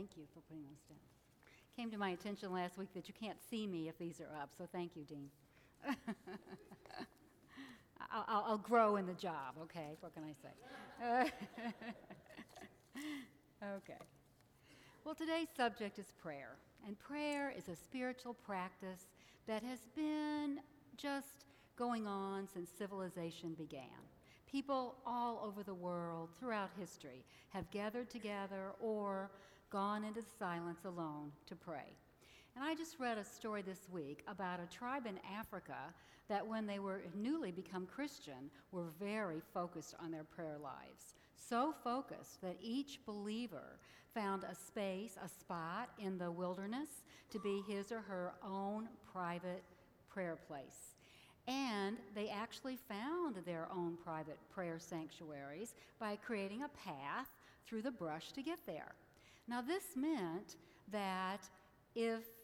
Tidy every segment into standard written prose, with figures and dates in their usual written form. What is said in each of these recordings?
Thank you for putting those down. Came to my attention last week that you can't see me if these are up, so thank you, Dean. I'll grow in the job, okay? What can I say? Okay. Well, today's subject is prayer. And prayer is a spiritual practice that has been just going on since civilization began. People all over the world throughout history have gathered together or gone into silence alone to pray. And I just read a story this week about a tribe in Africa that when they were newly become Christian were very focused on their prayer lives. So focused that each believer found a space, a spot in the wilderness to be his or her own private prayer place. And they actually found their own private prayer sanctuaries by creating a path through the brush to get there. Now this meant that if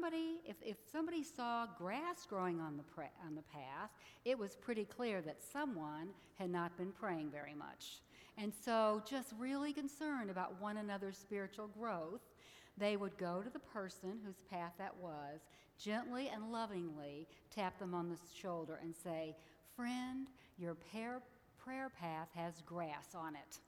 somebody saw grass growing on the path, it was pretty clear that someone had not been praying very much. And so, just really concerned about one another's spiritual growth, they would go to the person whose path that was, gently and lovingly tap them on the shoulder and say, "Friend, your prayer path has grass on it."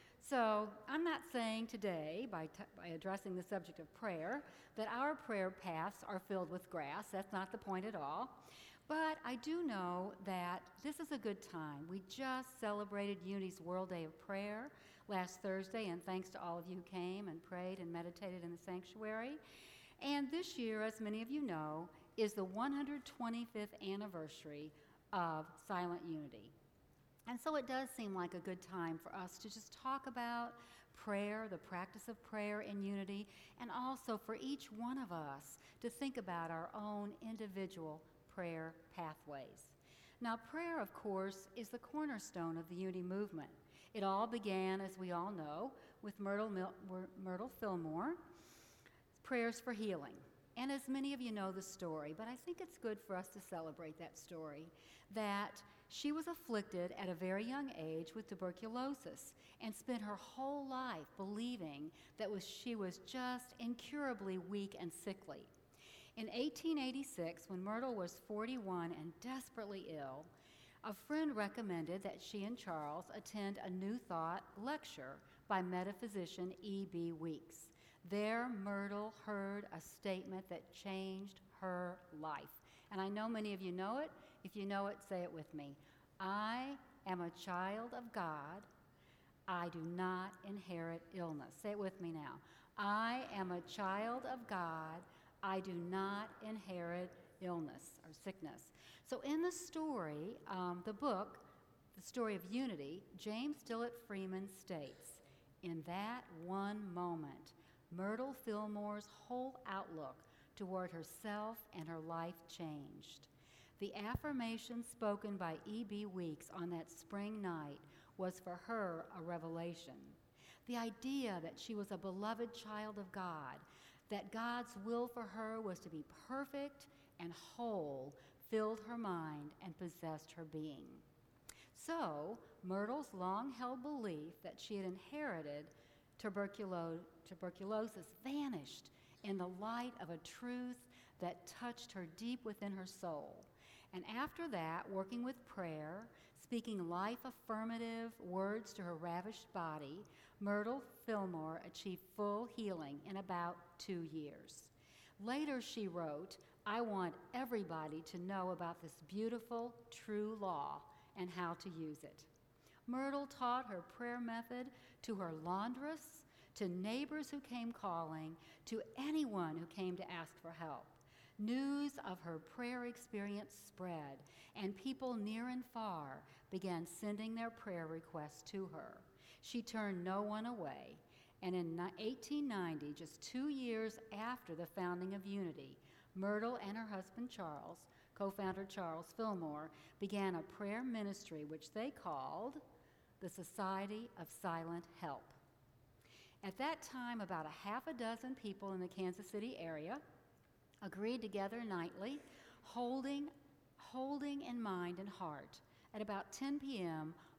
So I'm not saying today, by addressing the subject of prayer, that our prayer paths are filled with grass. That's not the point at all. But I do know that this is a good time. We just celebrated Unity's World Day of Prayer last Thursday, and thanks to all of you who came and prayed and meditated in the sanctuary. And this year, as many of you know, is the 125th anniversary of Silent Unity. And so it does seem like a good time for us to just talk about prayer, the practice of prayer in unity, and also for each one of us to think about our own individual prayer pathways. Now, prayer, of course, is the cornerstone of the Unity movement. It all began, as we all know, with Myrtle Fillmore, prayers for healing. And as many of you know the story, but I think it's good for us to celebrate that story, that she was afflicted at a very young age with tuberculosis and spent her whole life believing that she was just incurably weak and sickly. In 1886, when Myrtle was 41 and desperately ill, a friend recommended that she and Charles attend a New Thought lecture by metaphysician E.B. Weeks. There, Myrtle heard a statement that changed her life. And I know many of you know it. If you know it, say it with me. I am a child of God. I do not inherit illness. Say it with me now. I am a child of God. I do not inherit illness or sickness. So in the story, the book, The Story of Unity, James Dillett Freeman states, in that one moment, Myrtle Fillmore's whole outlook toward herself and her life changed. The affirmation spoken by E.B. Weeks on that spring night was for her a revelation. The idea that she was a beloved child of God, that God's will for her was to be perfect and whole, filled her mind and possessed her being. So, Myrtle's long-held belief that she had inherited tuberculosis vanished in the light of a truth that touched her deep within her soul. And after that, working with prayer, speaking life-affirmative words to her ravished body, Myrtle Fillmore achieved full healing in about 2 years. Later she wrote, "I want everybody to know about this beautiful, true law and how to use it." Myrtle taught her prayer method to her laundress, to neighbors who came calling, to anyone who came to ask for help. News of her prayer experience spread, and people near and far began sending their prayer requests to her. She turned no one away, and in 1890, just 2 years after the founding of Unity, Myrtle and her husband Charles, co-founder Charles Fillmore, began a prayer ministry which they called the Society of Silent Help. At that time, about a half a dozen people in the Kansas City area agreed together nightly, holding in mind and heart at about 10 p.m.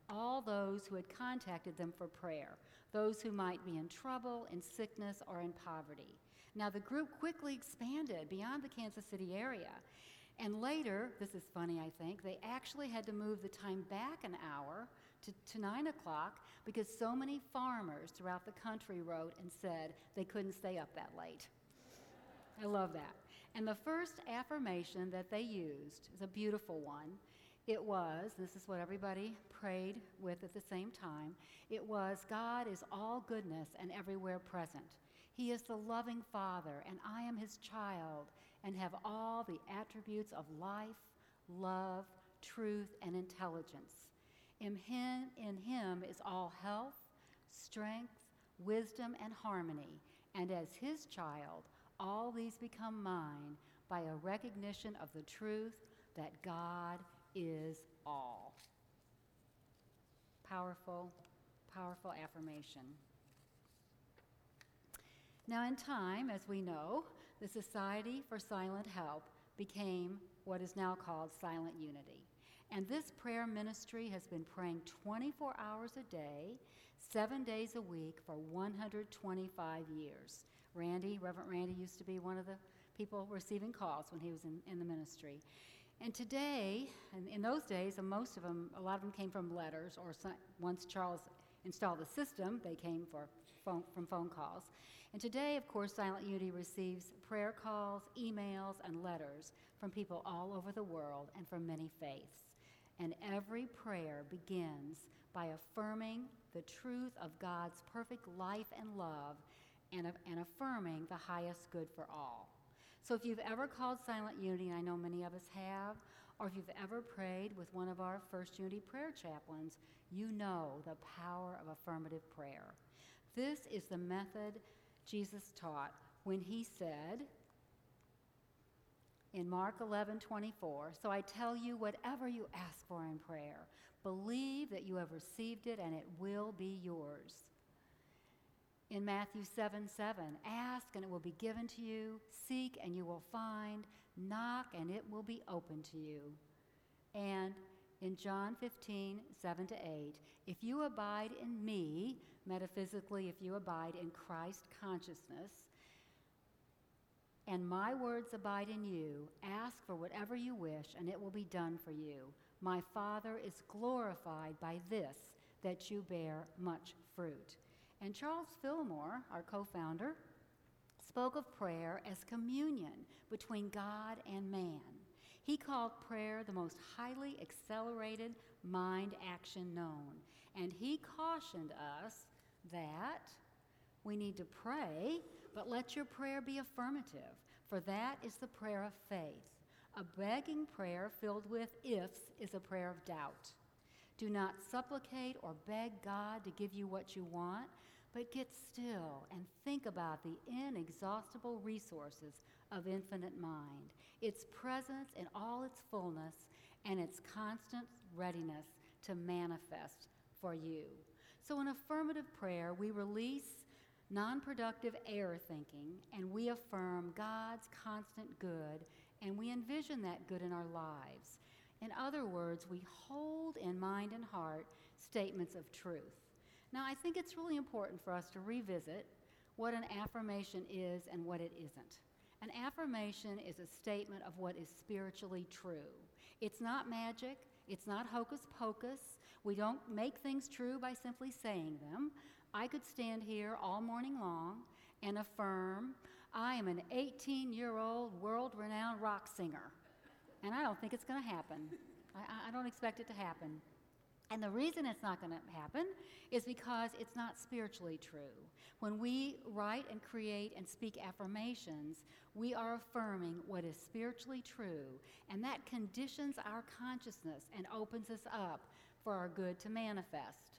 all those who had contacted them for prayer, those who might be in trouble, in sickness, or in poverty. Now, the group quickly expanded beyond the Kansas City area. And later, this is funny, I think, they actually had to move the time back an hour to 9 o'clock because so many farmers throughout the country wrote and said they couldn't stay up that late. I love that. And the first affirmation that they used is a beautiful one. It was, this is what everybody prayed with at the same time, it was, God is all goodness and everywhere present. He is the loving Father, and I am his child, and have all the attributes of life, love, truth, and intelligence. In him is all health, strength, wisdom, and harmony, and as his child, all these become mine by a recognition of the truth that God is all. Powerful, powerful affirmation. Now, in time, as we know, the Society for Silent Help became what is now called Silent Unity. And this prayer ministry has been praying 24 hours a day, 7 days a week for 125 years. Reverend Randy used to be one of the people receiving calls when he was in the ministry. And today, and in those days, a lot of them came from letters, or once Charles installed the system, they came from phone calls. And today, of course, Silent Unity receives prayer calls, emails, and letters from people all over the world and from many faiths. And every prayer begins by affirming the truth of God's perfect life and love and affirming the highest good for all. So if you've ever called Silent Unity, and I know many of us have, or if you've ever prayed with one of our First Unity prayer chaplains, you know the power of affirmative prayer. This is the method Jesus taught when he said in Mark 11:24, "So I tell you, whatever you ask for in prayer, believe that you have received it and it will be yours." In Matthew 7:7, "Ask and it will be given to you, seek and you will find, knock and it will be open to you." And in John 15:7-8, "If you abide in me," metaphysically, if you abide in Christ consciousness, "and my words abide in you, ask for whatever you wish and it will be done for you. My Father is glorified by this, that you bear much fruit." And Charles Fillmore, our co-founder, spoke of prayer as communion between God and man. He called prayer the most highly accelerated mind action known. And he cautioned us that we need to pray, but let your prayer be affirmative, for that is the prayer of faith. A begging prayer filled with ifs is a prayer of doubt. Do not supplicate or beg God to give you what you want, but get still and think about the inexhaustible resources of infinite mind, its presence in all its fullness, and its constant readiness to manifest for you. So in affirmative prayer, we release non-productive error thinking, and we affirm God's constant good, and we envision that good in our lives. In other words, we hold in mind and heart statements of truth. Now, I think it's really important for us to revisit what an affirmation is and what it isn't. An affirmation is a statement of what is spiritually true. It's not magic. It's not hocus pocus. We don't make things true by simply saying them. I could stand here all morning long and affirm, I am an 18-year-old world-renowned rock singer. And I don't think it's going to happen. I don't expect it to happen. And the reason it's not going to happen is because it's not spiritually true. When we write and create and speak affirmations, we are affirming what is spiritually true, and that conditions our consciousness and opens us up for our good to manifest.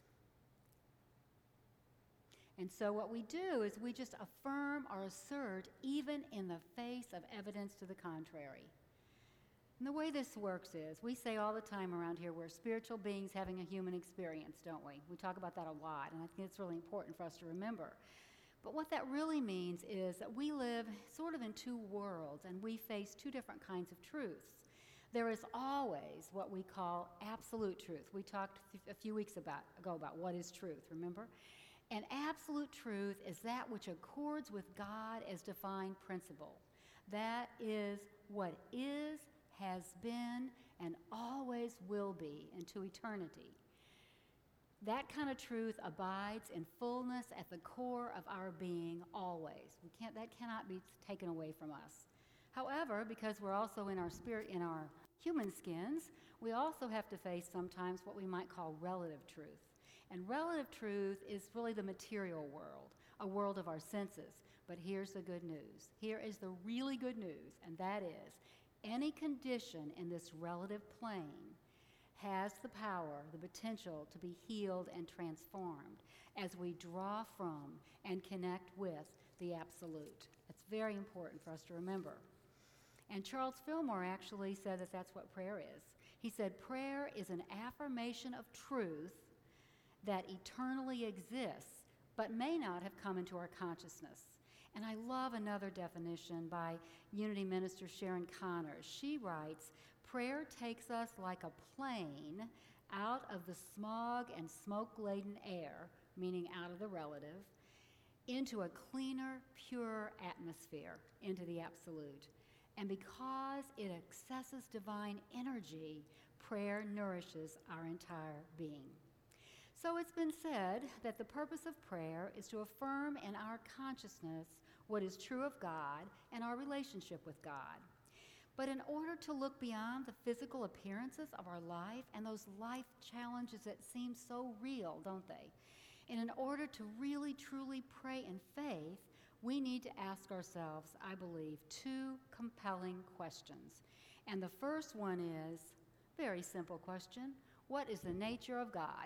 And so what we do is we just affirm or assert even in the face of evidence to the contrary. And the way this works is, we say all the time around here, we're spiritual beings having a human experience, don't we? We talk about that a lot, and I think it's really important for us to remember. But what that really means is that we live sort of in two worlds, and we face two different kinds of truths. There is always what we call absolute truth. We talked a few weeks ago about what is truth, remember? And absolute truth is that which accords with God as defined principle. That is what is, has been, and always will be into eternity. That kind of truth abides in fullness at the core of our being always. That cannot be taken away from us. However, because we're also in our spirit, in our human skins, we also have to face sometimes what we might call relative truth. And relative truth is really the material world, a world of our senses. But here's the good news. Here is the really good news, and that is any condition in this relative plane has the power, the potential to be healed and transformed as we draw from and connect with the absolute. It's very important for us to remember. And Charles Fillmore actually said that that's what prayer is. He said, prayer is an affirmation of truth that eternally exists, but may not have come into our consciousness. And I love another definition by Unity Minister Sharon Connors. She writes, prayer takes us like a plane out of the smog and smoke-laden air, meaning out of the relative, into a cleaner, pure atmosphere, into the absolute. And because it accesses divine energy, prayer nourishes our entire being. So it's been said that the purpose of prayer is to affirm in our consciousness what is true of God and our relationship with God. But in order to look beyond the physical appearances of our life and those life challenges that seem so real, don't they? And in order to really, truly pray in faith, we need to ask ourselves, I believe, two compelling questions. And the first one is, very simple question, what is the nature of God?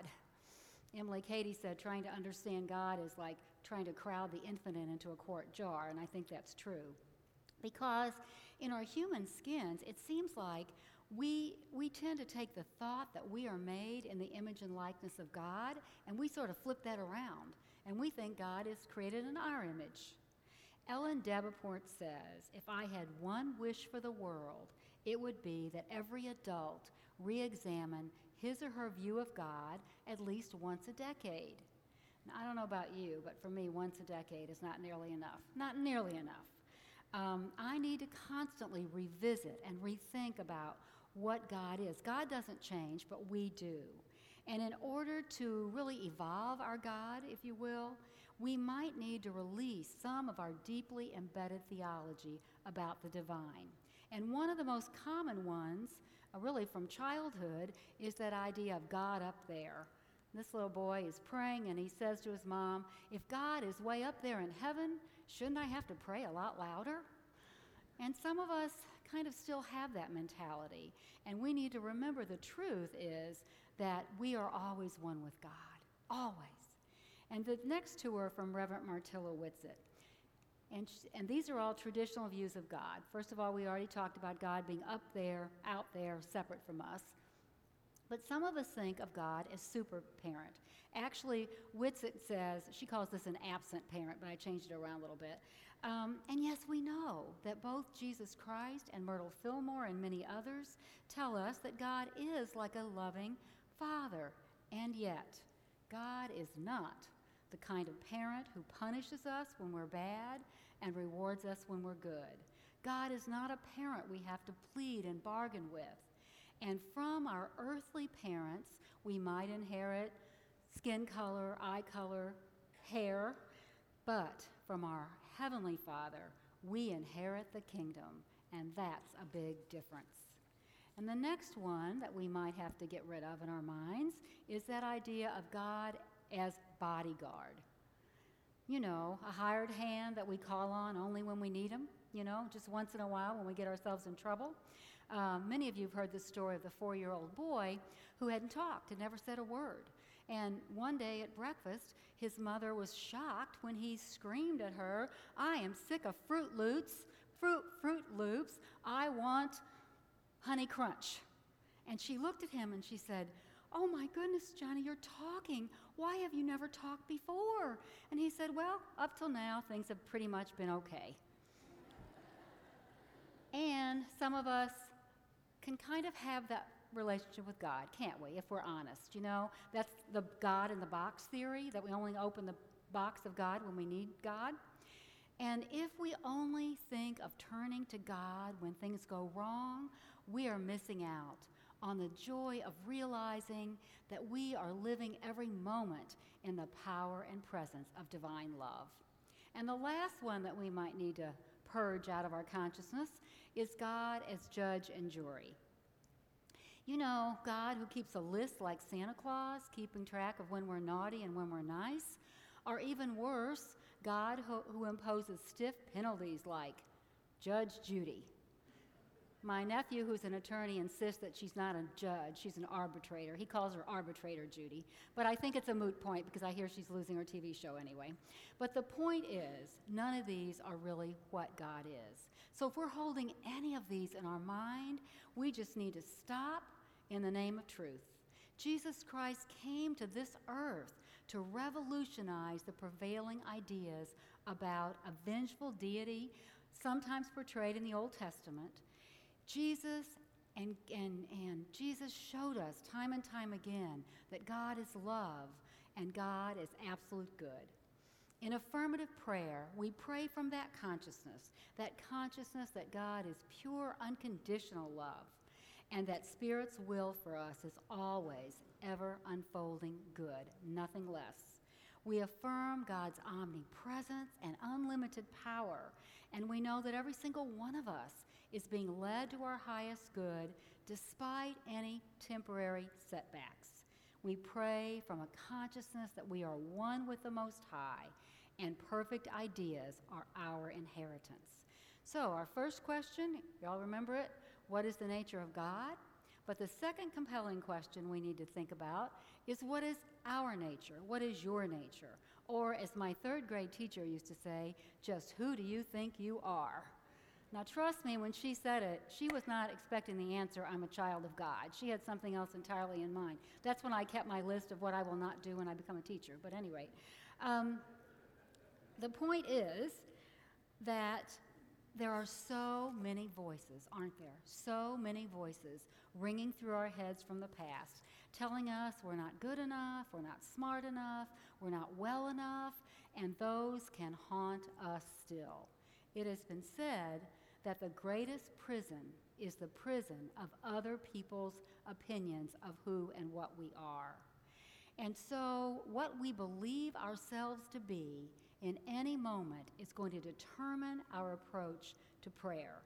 Emily Cady said trying to understand God is like trying to crowd the infinite into a quart jar, and I think that's true. Because in our human skins, it seems like we tend to take the thought that we are made in the image and likeness of God, and we sort of flip that around, and we think God is created in our image. Ellen Davenport says, if I had one wish for the world, it would be that every adult re-examine his or her view of God at least once a decade. Now, I don't know about you, but for me, once a decade is not nearly enough. Not nearly enough. I need to constantly revisit and rethink about what God is. God doesn't change, but we do. And in order to really evolve our God, if you will, we might need to release some of our deeply embedded theology about the divine. And one of the most common ones, really from childhood, is that idea of God up there. This little boy is praying and he says to his mom, if God is way up there in heaven, shouldn't I have to pray a lot louder? And some of us kind of still have that mentality. And we need to remember the truth is that we are always one with God, always. And the next two are from Reverend Martilla Whitsitt. And these are all traditional views of God. First of all, we already talked about God being up there, out there, separate from us. But some of us think of God as super parent. Actually, Whitsitt says, she calls this an absent parent, but I changed it around a little bit. And yes, we know that both Jesus Christ and Myrtle Fillmore and many others tell us that God is like a loving father. And yet, God is not the kind of parent who punishes us when we're bad and rewards us when we're good. God is not a parent we have to plead and bargain with. And from our earthly parents, we might inherit skin color, eye color, hair, but from our Heavenly Father, we inherit the kingdom, and that's a big difference. And the next one that we might have to get rid of in our minds is that idea of God as bodyguard. You know, a hired hand that we call on only when we need him, you know, just once in a while when we get ourselves in trouble. Many of you have heard the story of the 4-year-old boy who hadn't talked and never said a word. And one day at breakfast, his mother was shocked when he screamed at her, I am sick of Fruit Loops. I want Honey Crunch. And she looked at him and she said, oh my goodness, Johnny, you're talking. Why have you never talked before? And he said, well, up till now, things have pretty much been okay. And some of us can kind of have that relationship with God, can't we, if we're honest? You know, that's the God in the box theory, that we only open the box of God when we need God. And if we only think of turning to God when things go wrong, we are missing out on the joy of realizing that we are living every moment in the power and presence of divine love. And the last one that we might need to purge out of our consciousness is God as judge and jury. You know, God who keeps a list like Santa Claus, keeping track of when we're naughty and when we're nice, or even worse, God who imposes stiff penalties like Judge Judy. My nephew, who's an attorney, insists that she's not a judge, she's an arbitrator. He calls her Arbitrator Judy, but I think it's a moot point because I hear she's losing her TV show anyway. But the point is, none of these are really what God is. So if we're holding any of these in our mind, we just need to stop in the name of truth. Jesus Christ came to this earth to revolutionize the prevailing ideas about a vengeful deity, sometimes portrayed in the Old Testament. Jesus showed us time and time again that God is love and God is absolute good. In affirmative prayer, we pray from that consciousness that God is pure, unconditional love, and that Spirit's will for us is always, ever unfolding good, nothing less. We affirm God's omnipresence and unlimited power, and we know that every single one of us is being led to our highest good despite any temporary setbacks. We pray from a consciousness that we are one with the Most High, and perfect ideas are our inheritance. So our first question, y'all remember it? What is the nature of God? But the second compelling question we need to think about is, what is our nature? What is your nature? Or as my third grade teacher used to say, just who do you think you are? Now trust me, when she said it, she was not expecting the answer, I'm a child of God. She had something else entirely in mind. That's when I kept my list of what I will not do when I become a teacher. But anyway, the point is that there are so many voices, aren't there? So many voices ringing through our heads from the past, telling us we're not good enough, we're not smart enough, we're not well enough, and those can haunt us still. It has been said that the greatest prison is the prison of other people's opinions of who and what we are. And so what we believe ourselves to be in any moment is going to determine our approach to prayer.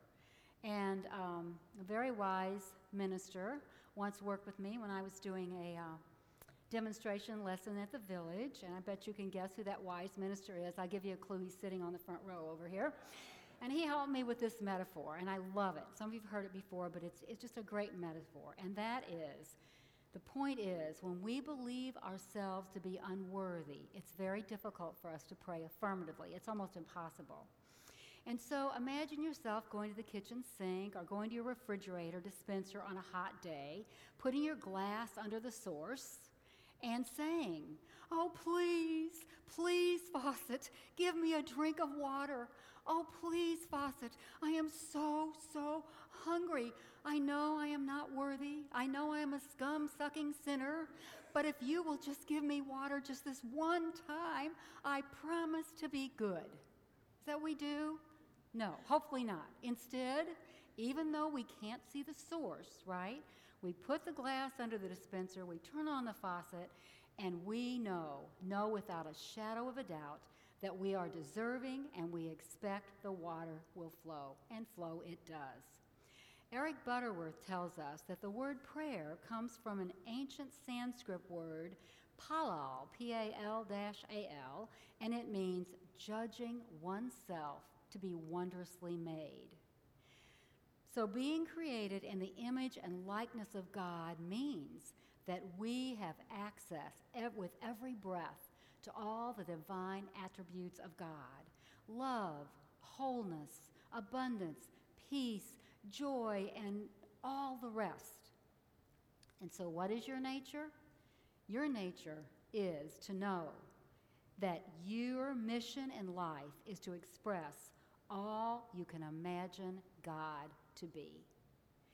And a very wise minister once worked with me when I was doing a demonstration lesson at the village, and I bet you can guess who that wise minister is. I'll give you a clue. He's sitting on the front row over here. And he helped me with this metaphor, and I love it. Some of you have heard it before, but it's just a great metaphor. And that is, the point is, when we believe ourselves to be unworthy, it's very difficult for us to pray affirmatively. It's almost impossible. And so imagine yourself going to the kitchen sink or going to your refrigerator dispenser on a hot day, putting your glass under the source, and saying, "Oh, please, please, faucet, give me a drink of water. Oh, please, faucet, I am so, so hungry. I know I am not worthy. I know I am a scum-sucking sinner. But if you will just give me water just this one time, I promise to be good." Is that what we do? No, hopefully not. Instead, even though we can't see the source, right, we put the glass under the dispenser, we turn on the faucet, and we know without a shadow of a doubt that we are deserving and we expect the water will flow, and flow it does. Eric Butterworth tells us that the word prayer comes from an ancient Sanskrit word, palal, P-A-L-A-L, and it means judging oneself to be wondrously made. So being created in the image and likeness of God means that we have access with every breath to all the divine attributes of God: love, wholeness, abundance, peace, joy, and all the rest. And so what is your nature? Your nature is to know that your mission in life is to express all you can imagine God to be.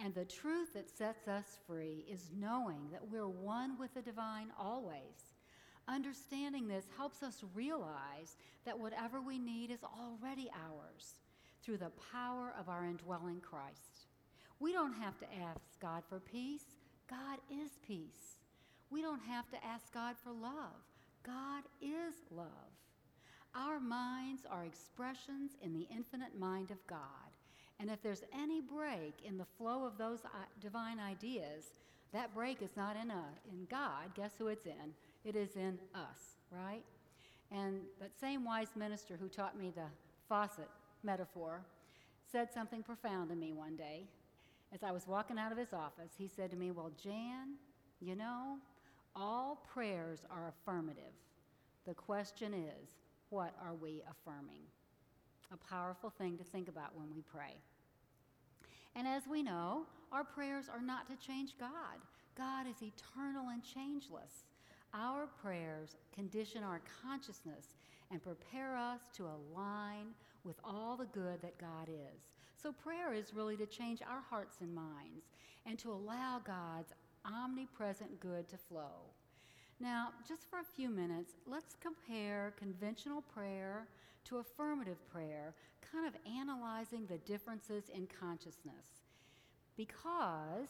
And the truth that sets us free is knowing that we're one with the divine always. Understanding this helps us realize that whatever we need is already ours through the power of our indwelling Christ. We don't have to ask God for peace. God is peace. We don't have to ask God for love. God is love. Our minds are expressions in the infinite mind of God. And if there's any break in the flow of those divine ideas, that break is not in God. Guess who it's in? It is in us, right? And that same wise minister who taught me the faucet metaphor said something profound to me one day. As I was walking out of his office, he said to me, "Well, Jan, you know, all prayers are affirmative. The question is, what are we affirming?" A powerful thing to think about when we pray. And as we know, our prayers are not to change God. God is eternal and changeless. Our prayers condition our consciousness and prepare us to align with all the good that God is. So prayer is really to change our hearts and minds and to allow God's omnipresent good to flow. Now, just for a few minutes, let's compare conventional prayer to affirmative prayer, kind of analyzing the differences in consciousness. Because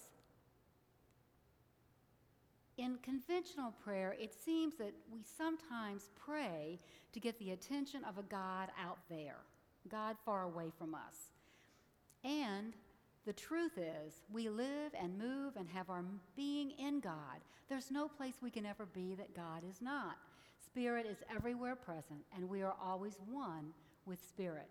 in conventional prayer, it seems that we sometimes pray to get the attention of a God out there, God far away from us. And the truth is, we live and move and have our being in God. There's no place we can ever be that God is not. Spirit is everywhere present, and we are always one with Spirit.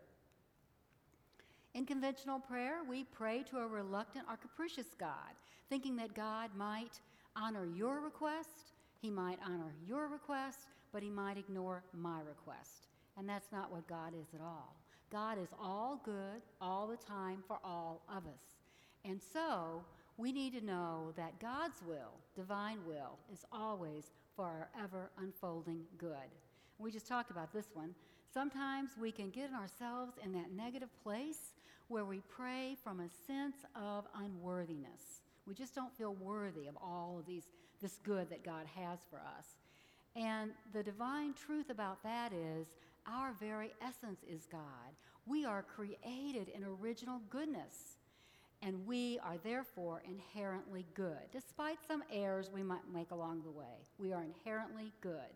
In conventional prayer, we pray to a reluctant or capricious God, thinking that God might honor your request, he might honor your request, but he might ignore my request. And that's not what God is at all. God is all good, all the time, for all of us. And so, we need to know that God's will, divine will, is always for our ever-unfolding good. We just talked about this one. Sometimes we can get ourselves in that negative place where we pray from a sense of unworthiness. We just don't feel worthy of all of this good that God has for us. And the divine truth about that is our very essence is God. We are created in original goodness, and we are therefore inherently good. Despite some errors we might make along the way, we are inherently good.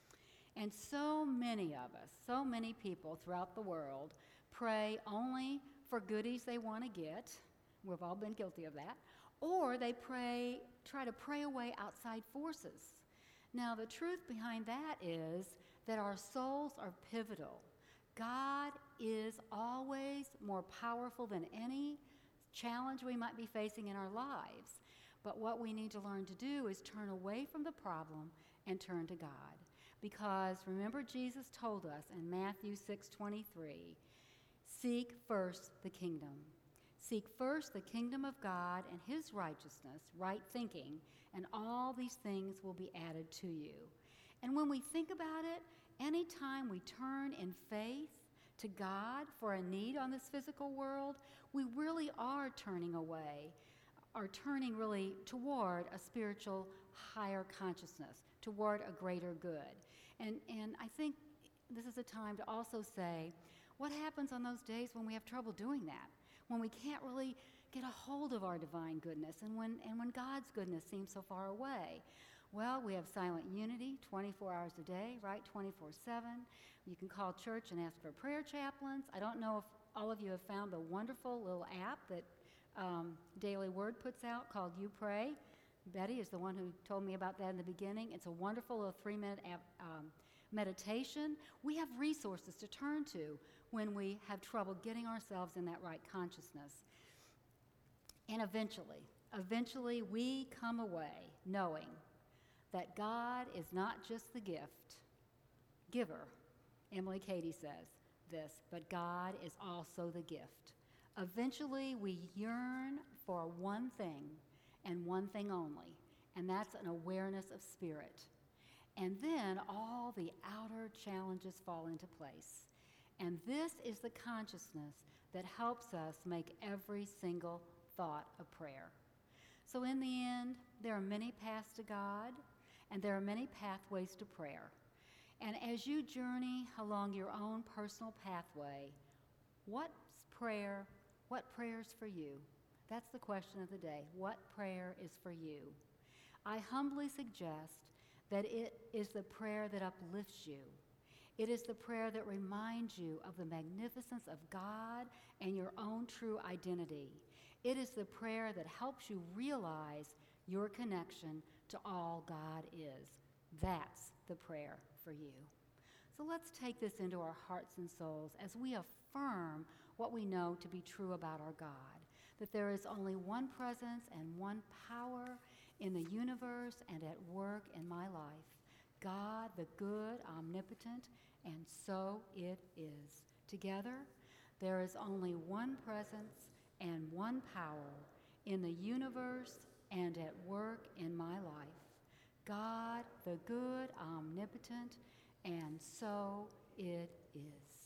And so many of us, so many people throughout the world pray only for goodies they want to get. We've all been guilty of that. Or they try to pray away outside forces. Now, the truth behind that is that our souls are pivotal. God is always more powerful than any challenge we might be facing in our lives. But what we need to learn to do is turn away from the problem and turn to God. Because remember, Jesus told us in Matthew 6:23, seek first the kingdom. Seek first the kingdom of God and his righteousness, right thinking, and all these things will be added to you. And when we think about it, anytime we turn in faith to God for a need on this physical world, we really are turning away, are turning really toward a spiritual higher consciousness, toward a greater good. And I think this is a time to also say, what happens on those days when we have trouble doing that? When we can't really get a hold of our divine goodness, and when God's goodness seems so far away? Well, we have Silent Unity 24 hours a day, right? 24/7. You can call church and ask for prayer chaplains. I don't know if all of you have found the wonderful little app that Daily Word puts out called You Pray. Betty is the one who told me about that in the beginning. It's a wonderful little 3-minute meditation. We have resources to turn to when we have trouble getting ourselves in that right consciousness. And eventually we come away knowing that God is not just the giver. Emily Cady says this, but God is also the gift. Eventually we yearn for one thing and one thing only, and that's an awareness of spirit. And then all the outer challenges fall into place. And this is the consciousness that helps us make every single thought of prayer. So in the end, there are many paths to God, and there are many pathways to prayer. And as you journey along your own personal pathway, what prayer's for you? That's the question of the day. What prayer is for you? I humbly suggest that it is the prayer that uplifts you. It is the prayer that reminds you of the magnificence of God and your own true identity. It is the prayer that helps you realize your connection to all God is. That's the prayer for you. So let's take this into our hearts and souls as we affirm what we know to be true about our God, that there is only one presence and one power in the universe and at work in my life, God, the good, omnipotent, and so it is. Together, there is only one presence and one power in the universe and at work in my life, God, the good, omnipotent, and so it is.